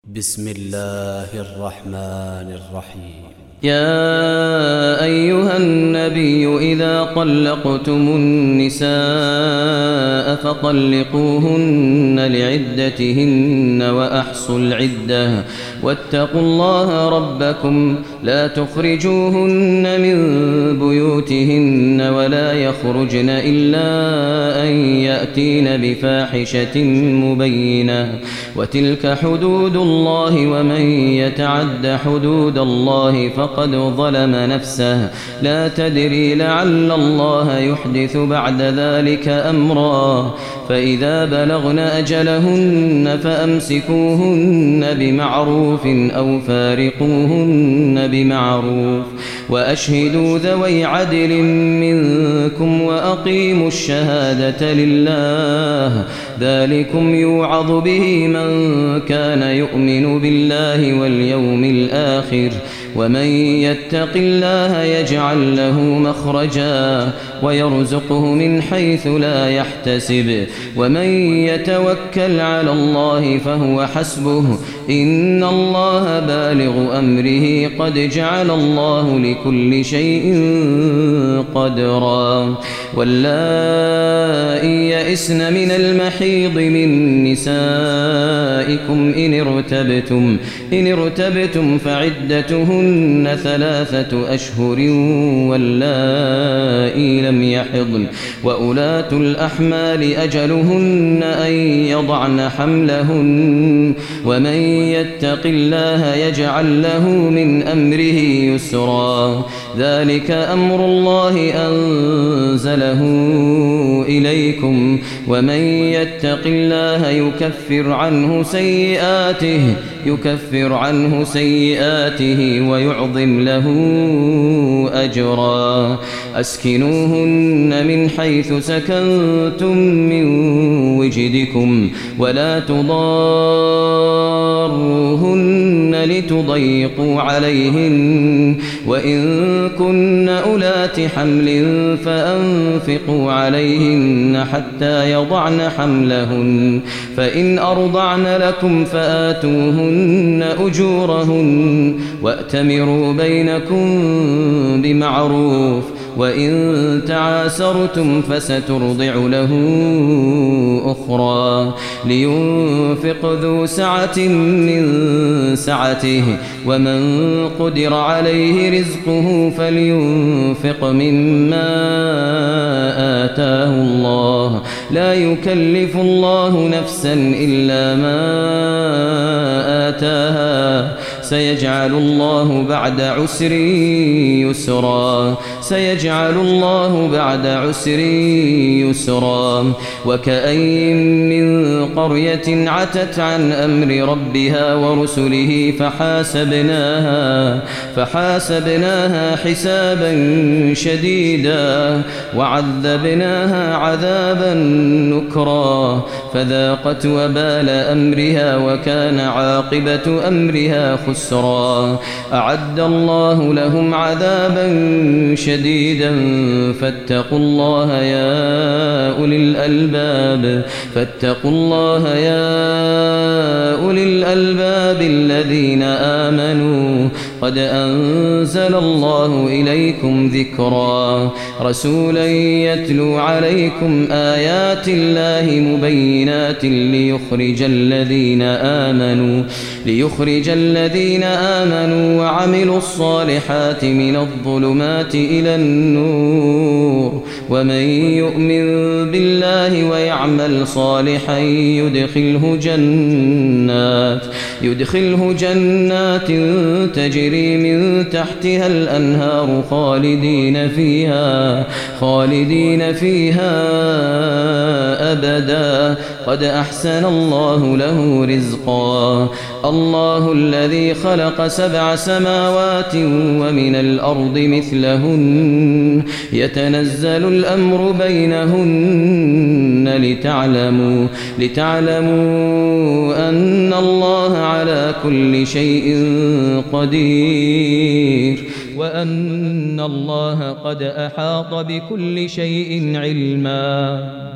بسم الله الرحمن الرحيم. يا أيها النبي إذا طلقتم النساء فطلقوهن لعدتهن وأحصوا العدة واتقوا الله ربكم لا تخرجوهن من بيوتهن ولا يخرجن إلا أن يأتين بفاحشة مبينة وتلك حدود الله ومن يتعد حدود الله فقد ظلم نفسه لا تدري لعل الله يحدث بعد ذلك أمرا فإذا بلغن أجلهن فأمسكوهن بمعروف أو فارقوهن بمعروف وأشهدوا ذوي عدل منكم وأقيموا الشهادة لله ذلكم يوعظ به من كان يؤمن بالله واليوم الآخر ومن يتق الله يجعل له مخرجا ويرزقه من حيث لا يحتسب ومن يتوكل على الله فهو حسبه إن الله بالغ أمره قد جعل الله لكل شيء قدرا واللائي يئسن من المحيض من نسائكم إن ارتبتم فعدتهن 3 أشهر واللائي لم يحضن وأولاة الأحمال أجلهن أن يضعن حملهن ومن يتق الله يجعل له من أمره يسرا ذلك أمر الله أنزله إليكم ومن يتق الله يكفر عنه سيئاته ويعظم له أجرا أسكنوهن من حيث سكنتم من وجدكم ولا تضاروهن لتضيقوا عليهن وإن كن أولات حمل فأنفقوا عليهن حتى يضعن حملهن فإن أرضعن لكم فآتوهن أجورهن وأتمروا بينكم بمعروف وإن تعاسرتم فسترضع له أخرى لينفق ذو سعة من سعته ومن قدر عليه رزقه فلينفق مما آتاه الله لا يكلف الله نفسا إلا ما آتاها سيجعل الله بعد عسر يسرا وكأين من قرية عتت عن أمر ربها ورسله فحاسبناها حسابا شديدا وعذبناها عذابا نكرا فذاقت وبال أمرها وكان عاقبة أمرها خسرا أعد الله لهم عذابا شديدا فاتقوا الله يا أولي الألباب الذين آمنوا قد أنزل الله إليكم ذكرا رسولا يتلو عليكم آيات الله مبينات ليخرج الذين آمنوا وعملوا الصالحات من الظلمات إلى النور ومن يؤمن بالله ويعمل صالحا يدخله جنات تجري من تحتها الأنهار خالدين فيها أبدا قد أحسن الله له رزقا الله الذي خلق 7 سماوات ومن الأرض مثلهن يتنزل الأمر بينهن لتعلموا أن الله على كل شيء قدير وأن الله قد أحاط بكل شيء علما.